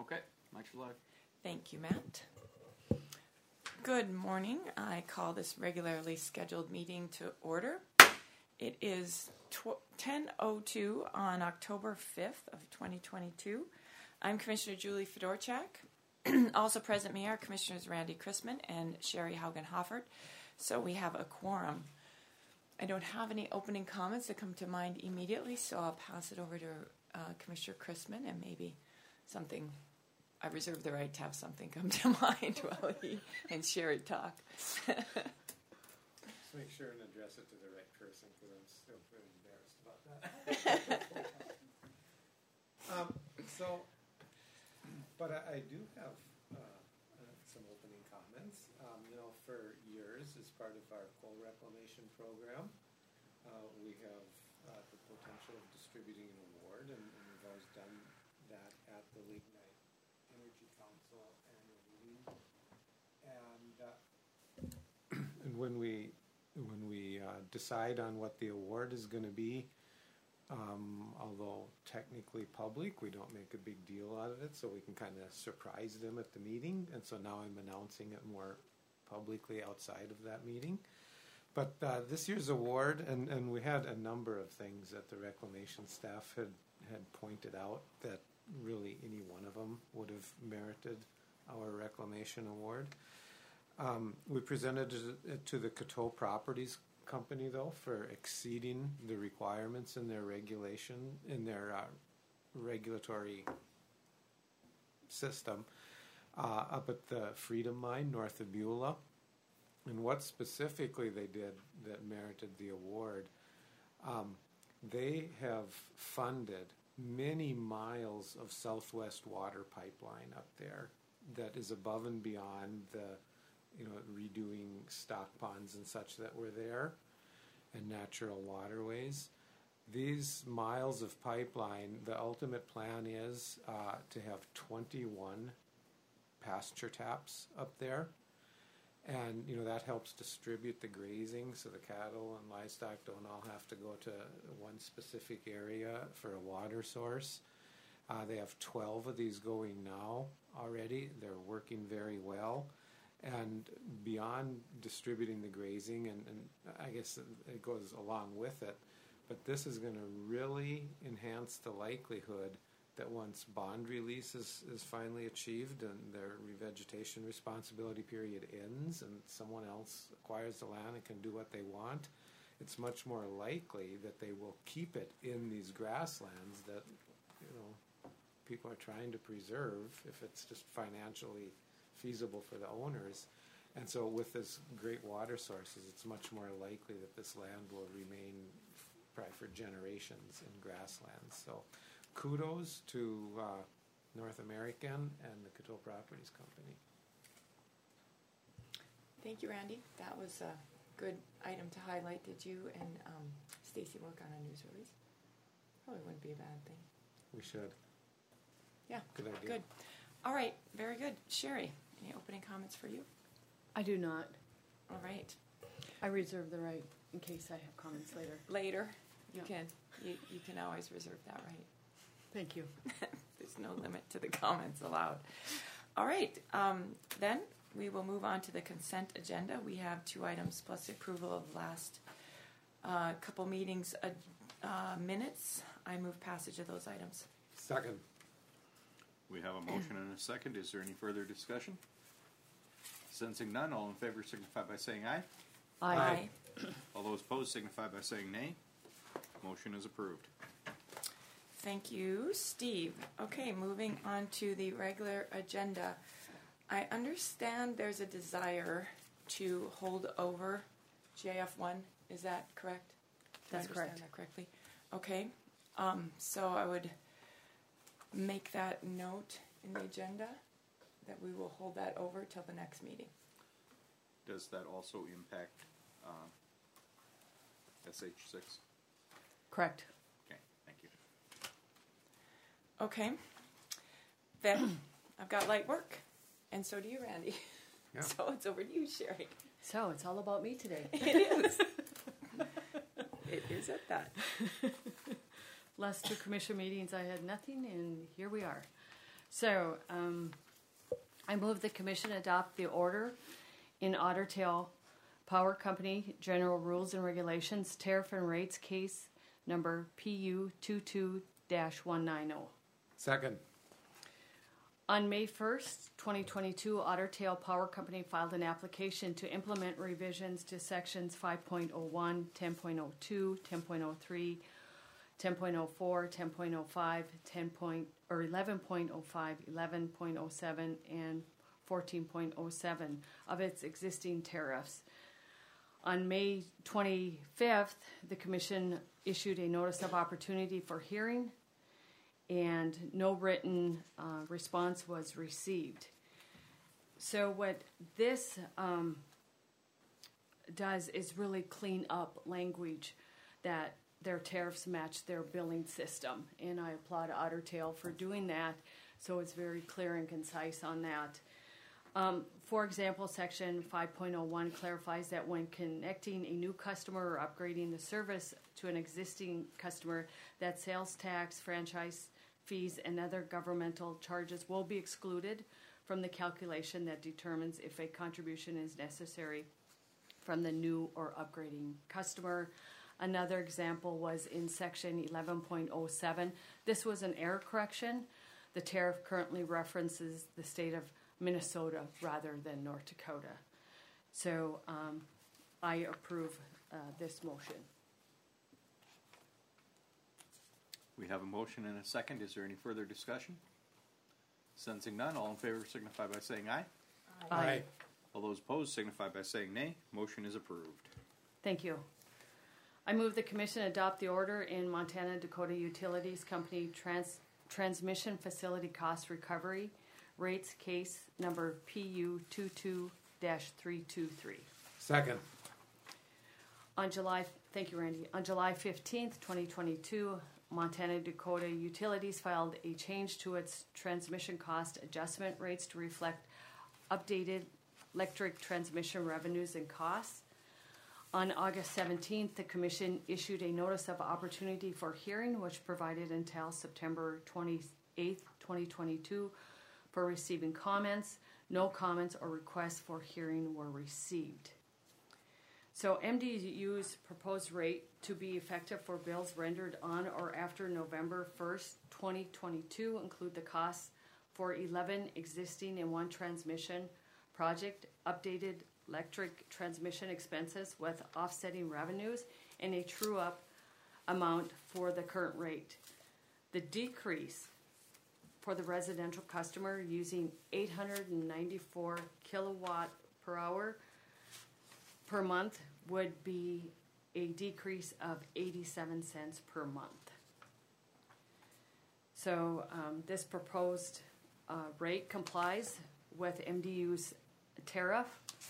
Okay, Mike's live. Thank you, Matt. Good morning. I call this regularly scheduled meeting to order. It is 10:02 on October 5th of 2022. I'm Commissioner Julie Fedorchak. Also present me are Commissioners Randy Chrisman and Sherry Haugen-Hoffert. So we have a quorum. I don't have any opening comments that come to mind immediately, so I'll pass it over to Commissioner Chrisman and maybe something. I reserve the right to have something come to mind while he and Sherry talk. Just make sure and address it to the right person, because I'm still pretty embarrassed about that. But I do have some opening comments. For years, as part of our coal reclamation program, we have the potential of distributing an award, and we've always done that at the Lignite Energy Council annual meeting. And when we decide on what the award is going to be, although technically public, we don't make a big deal out of it, so we can kind of surprise them at the meeting. And so now I'm announcing it more publicly outside of that meeting. But this year's award, and we had a number of things that the reclamation staff had pointed out that really any one of them would have merited our reclamation award. We presented it to the Coteau Properties Company, though, for exceeding the requirements in their regulatory system up at the Freedom Mine north of Beulah. And what specifically they did that merited the award, they have funded many miles of Southwest water pipeline up there that is above and beyond the redoing stock ponds and such that were there and natural waterways. These miles of pipeline, the ultimate plan is to have 21 pasture taps up there. And, that helps distribute the grazing so the cattle and livestock don't all have to go to one specific area for a water source. They have 12 of these going now already. They're working very well. And beyond distributing the grazing, and I guess it goes along with it, but this is going to really enhance the likelihood that once bond release is finally achieved and their revegetation responsibility period ends and someone else acquires the land and can do what they want, it's much more likely that they will keep it in these grasslands that people are trying to preserve if it's just financially feasible for the owners. And so with this great water sources, it's much more likely that this land will remain probably for generations in grasslands. So kudos to North American and the Coteau Properties Company. Thank you, Randy. That was a good item to highlight. Did you and Stacy work on a news release? Probably wouldn't be a bad thing. We should. Yeah. Good idea. Good. All right. Very good. Sherry, any opening comments for you? I do not. All right. I reserve the right in case I have comments later. Later, you Yeah. can. You can always reserve that right. Thank you. There's no limit to the comments allowed. All right. Then we will move on to the consent agenda. We have 2 items plus the approval of last couple meetings minutes. I move passage of those items. Second. We have a motion and a second. Is there any further discussion? Sensing none, all in favor signify by saying aye. Aye. All those opposed signify by saying nay. Motion is approved. Thank you, Steve. Okay, moving on to the regular agenda. I understand there's a desire to hold over JF1. Is that correct? That's Did I understand correct. that correctly? Okay. So I would make that note in the agenda that we will hold that over till the next meeting. Does that also impact SH6? Correct. Okay, thank you. Okay. Then I've got light work, and so do you, Randy. Yeah. So it's over to you, Sherry. So it's all about me today. It is. It is at that. Last 2 commission meetings I had nothing, and here we are. So, I move the commission adopt the order in Otter Tail Power Company General Rules and Regulations, Tariff and Rates Case Number PU 22-190. Second. On May 1st, 2022, Otter Tail Power Company filed an application to implement revisions to sections 5.01, 10.02, 10.03, 10.04, 10.05, 11.05, 11.07, and 14.07 of its existing tariffs. On May 25th, the Commission issued a notice of opportunity for hearing, and no written response was received. So what this does is really clean up language that their tariffs match their billing system, and I applaud Otter Tail for doing that, so it's very clear and concise on that. For example, Section 5.01 clarifies that when connecting a new customer or upgrading the service to an existing customer, that sales tax, franchise fees, and other governmental charges will be excluded from the calculation that determines if a contribution is necessary from the new or upgrading customer. Another example was in Section 11.07. This was an error correction. The tariff currently references the state of Minnesota rather than North Dakota. So I approve this motion. We have a motion and a second. Is there any further discussion? Sensing none, all in favor signify by saying aye. Aye. All those opposed signify by saying nay. Motion is approved. Thank you. I move the Commission adopt the order in Montana Dakota Utilities Company Transmission Facility Cost Recovery Rates Case Number PU 22-323. Second. Thank you, Randy. On July 15th, 2022, Montana Dakota Utilities filed a change to its transmission cost adjustment rates to reflect updated electric transmission revenues and costs. On August 17th, the Commission issued a notice of opportunity for hearing, which provided until September 28th, 2022 for receiving comments. No comments or requests for hearing were received. So MDU's proposed rate to be effective for bills rendered on or after November 1st, 2022 include the costs for 11 existing and 1 transmission project, updated electric transmission expenses with offsetting revenues, and a true-up amount for the current rate. The decrease for the residential customer using 894 kilowatt per hour per month would be a decrease of 87 cents per month. So this proposed rate complies with MDU's tariff.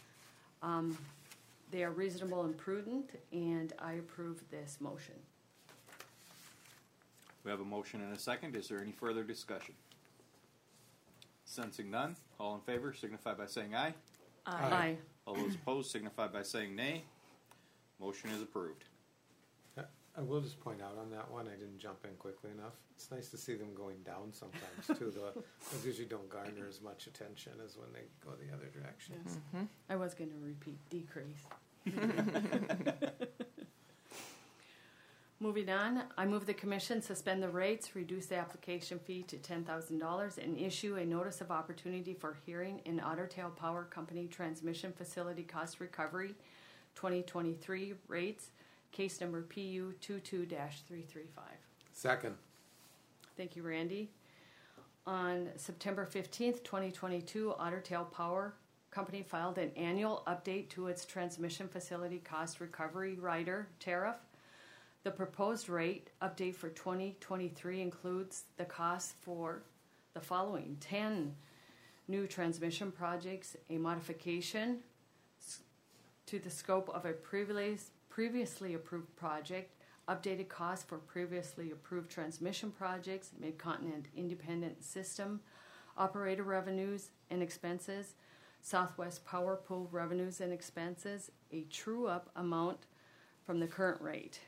They are reasonable and prudent, and I approve this motion. We have a motion and a second. Is there any further discussion? Sensing none, all in favor signify by saying aye. Aye. All those opposed signify by saying nay. Motion is approved. I will just point out on that one, I didn't jump in quickly enough. It's nice to see them going down sometimes too. Those usually don't garner as much attention as when they go the other direction. Yes. Mm-hmm. I was going to repeat decrease. Moving on, I move the Commission suspend the rates, reduce the application fee to $10,000, and issue a notice of opportunity for hearing in Otter Tail Power Company Transmission Facility Cost Recovery 2023 rates, case number PU 22-335. Second. Thank you, Randy. On September 15th, 2022, Otter Tail Power Company filed an annual update to its transmission facility cost recovery rider tariff. The proposed rate update for 2023 includes the cost for the following: 10 new transmission projects, a modification to the scope of a previously approved project, updated costs for previously approved transmission projects, Mid-Continent Independent System operator revenues and expenses, Southwest Power Pool revenues and expenses, a true-up amount from the current rate.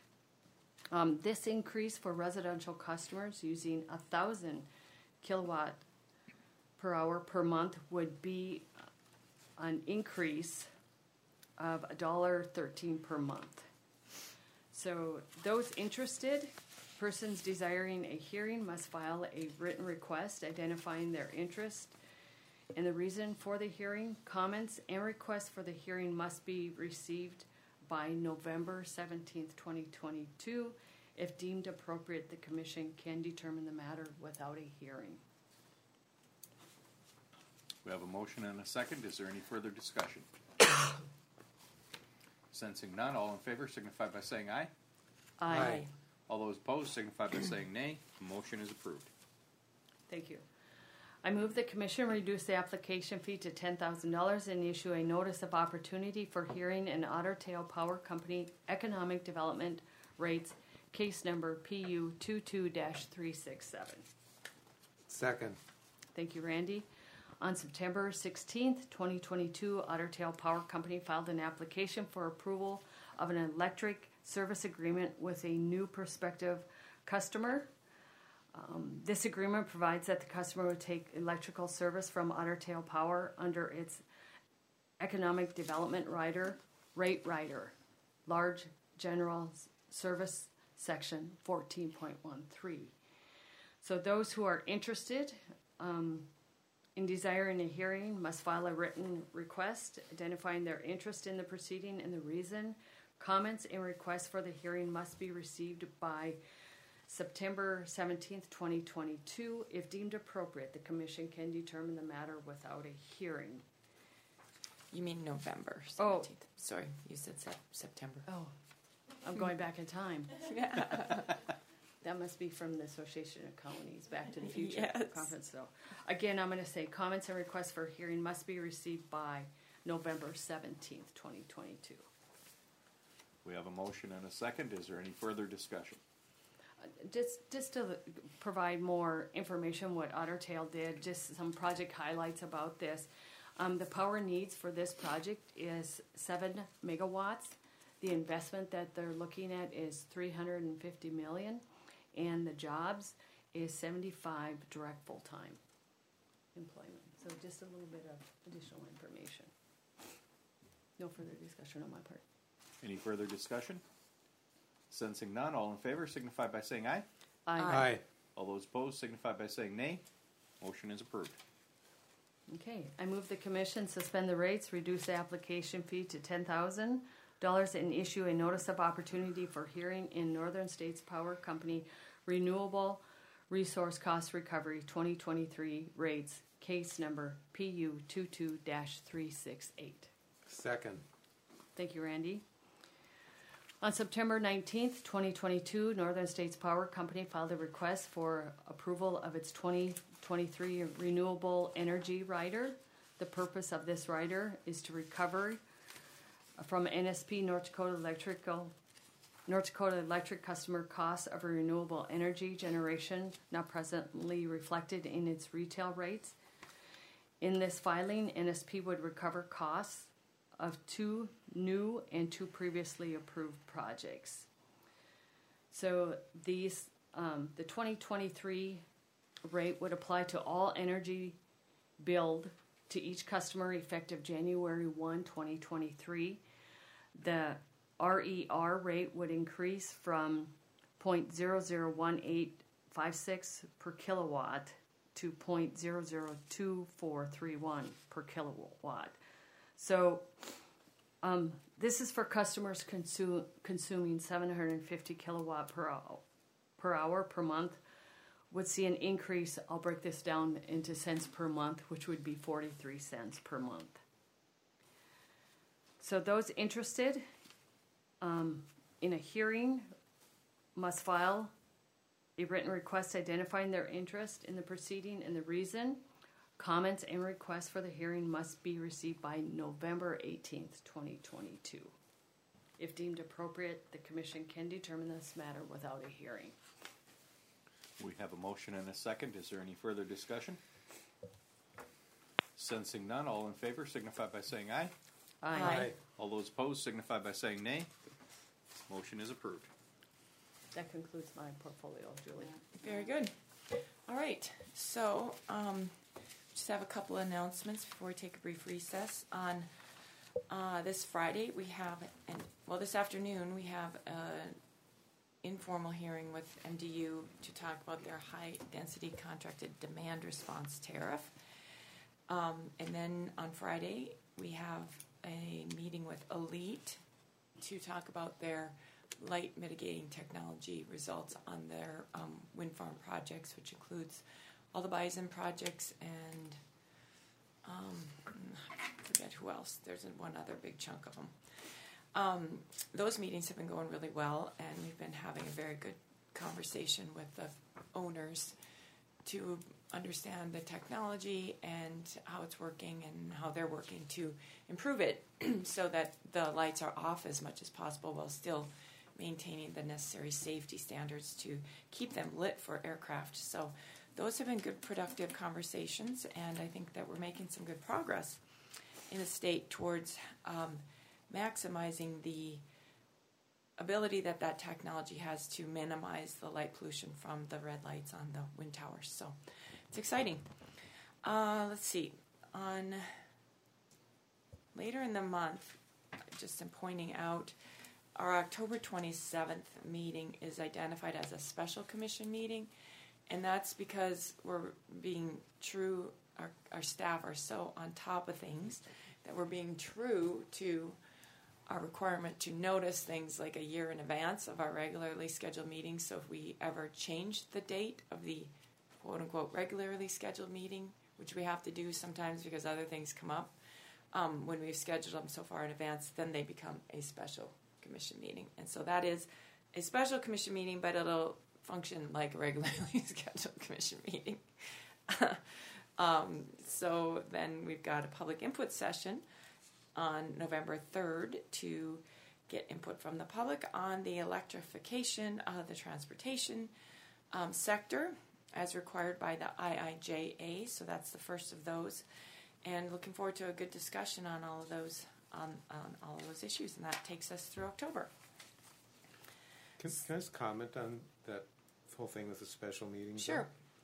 This increase for residential customers using 1,000 kilowatt per hour per month would be an increase of $1.13 per month. So those interested, persons desiring a hearing must file a written request identifying their interest and the reason for the hearing. Comments and requests for the hearing must be received by November 17th, 2022. If deemed appropriate, the commission can determine the matter without a hearing. We have a motion and a second. Is there any further discussion? Sensing none, all in favor signify by saying aye. Aye. All those opposed signify by saying nay. The motion is approved. Thank you. I move the commission reduce the application fee to $10,000 and issue a notice of opportunity for hearing in Otter Tail Power Company Economic Development Rates, case number PU 22-367. Second. Thank you, Randy. On September 16th, 2022, Otter Tail Power Company filed an application for approval of an electric service agreement with a new prospective customer. This agreement provides that the customer would take electrical service from Otter Tail Power under its Economic Development Rate Rider, Large General Service Section 14.13. So those who are interested in desiring a hearing must file a written request identifying their interest in the proceeding and the reason. Comments and requests for the hearing must be received by September 17th, 2022. If deemed appropriate, the commission can determine the matter without a hearing. You mean November 17th? Oh. Sorry, you said September. Oh, I'm going back in time. That must be from the Association of Counties Back to the Future Yes. conference, though. Again, I'm going to say comments and requests for hearing must be received by November 17th, 2022. We have a motion and a second. Is there any further discussion? Just to provide more information what Otter Tail did, just some project highlights about this. The power needs for this project is 7 megawatts. The investment that they're looking at is $350 million, and the jobs is 75 direct full-time employment. So just a little bit of additional information. No further discussion on my part. Any further discussion? Sensing none, all in favor signify by saying aye. Aye. All those opposed signify by saying nay. Motion is approved. Okay, I move the commission suspend the rates, reduce the application fee to $10,000, and issue a notice of opportunity for hearing in Northern States Power Company Renewable Resource Cost Recovery 2023 rates, case number PU 22-368. Second. Thank you, Randy. On September 19th, 2022, Northern States Power Company filed a request for approval of its 2023 Renewable Energy Rider. The purpose of this rider is to recover from NSP North Dakota Electric customer costs of renewable energy generation not presently reflected in its retail rates. In this filing, NSP would recover costs of 2 new and 2 previously approved projects. So these, the 2023 rate would apply to all energy billed to each customer effective January 1, 2023. The RER rate would increase from 0.001856 per kilowatt to 0.002431 per kilowatt. So this is for customers consuming 750 kilowatt per hour per month would see an increase. I'll break this down into cents per month, which would be 43 cents per month. So those interested in a hearing must file a written request identifying their interest in the proceeding and the reason. Comments and requests for the hearing must be received by November 18th, 2022. If deemed appropriate, the commission can determine this matter without a hearing. We have a motion and a second. Is there any further discussion? Sensing none, all in favor signify by saying aye. Aye. All those opposed signify by saying nay. Motion is approved. That concludes my portfolio, Julie. Very good. All right. So, just have a couple of announcements before we take a brief recess. On this Friday, we have, this afternoon, we have an informal hearing with MDU to talk about their high-density contracted demand response tariff. And then on Friday, we have a meeting with Elite to talk about their light mitigating technology results on their wind farm projects, which includes all the Bison projects and I forget who else. There's one other big chunk of them. Those meetings have been going really well, and we've been having a very good conversation with the owners to understand the technology and how it's working and how they're working to improve it so that the lights are off as much as possible while still maintaining the necessary safety standards to keep them lit for aircraft. So those have been good, productive conversations, and I think that we're making some good progress in the state towards maximizing the ability that technology has to minimize the light pollution from the red lights on the wind towers. So it's exciting. Let's see. On later in the month, just am pointing out, our October 27th meeting is identified as a special commission meeting, and that's because we're being true, our staff are so on top of things that we're being true to our requirement to notice things like a year in advance of our regularly scheduled meetings. So if we ever change the date of the quote-unquote regularly scheduled meeting, which we have to do sometimes because other things come up, when we've scheduled them so far in advance, then they become a special commission meeting. And so that is a special commission meeting, but it'll function like a regularly scheduled commission meeting. So then we've got a public input session on November 3rd to get input from the public on the electrification of the transportation sector as required by the IIJA. So that's the first of those, and looking forward to a good discussion on all of those all of those issues, and that takes us through October. Can I just comment on that whole thing with the special meetings? Sure.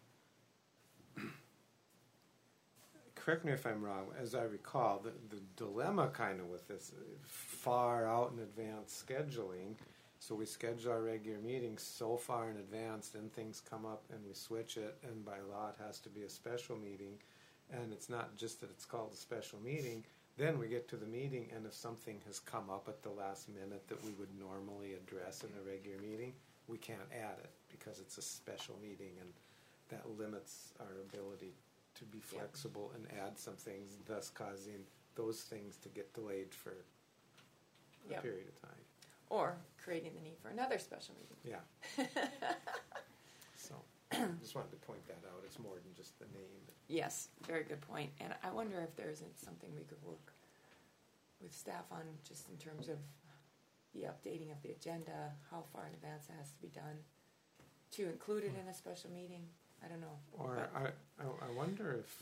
Correct me if I'm wrong. As I recall, the dilemma kind of with this far out in advance scheduling, so we schedule our regular meetings so far in advance, then things come up and we switch it, and by law it has to be a special meeting. And it's not just that it's called a special meeting. Then we get to the meeting, and if something has come up at the last minute that we would normally address in a regular meeting, we can't add it because it's a special meeting, and that limits our ability to be flexible and add some things, thus causing those things to get delayed for a period of time. Or creating the need for another special meeting. Yeah. So, just wanted to point that out. It's more than just the name. Yes, very good point. And I wonder if there isn't something we could work with staff on, just in terms of the updating of the agenda, how far in advance it has to be done, to include it in a special meeting. I don't know. Or I wonder if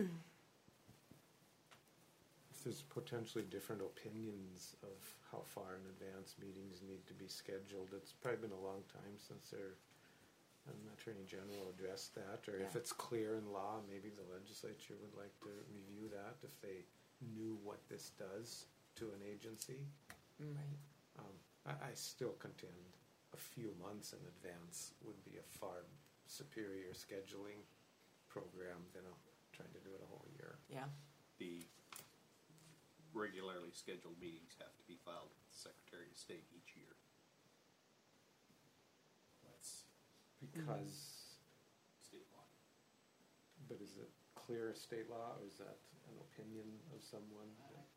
there's potentially different opinions of how far in advance meetings need to be scheduled. It's probably been a long time since an Attorney General addressed that, or if it's clear in law, maybe the legislature would like to review that if they knew what this does to an agency. Right. I still contend a few months in advance would be a far superior scheduling program than trying to do it a whole year. Yeah. The regularly scheduled meetings have to be filed with the Secretary of State each year. That's because state law. But is it clear state law, or is that an opinion of someone?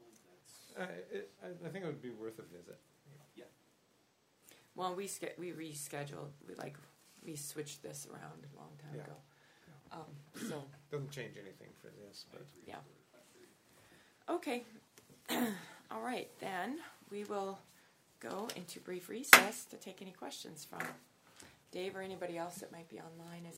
I think it would be worth a visit. Yeah. Well, we rescheduled. We switched this around a long time ago. So doesn't change anything for this, but yeah. Okay. All right, then we will go into brief recess to take any questions from Dave or anybody else that might be online.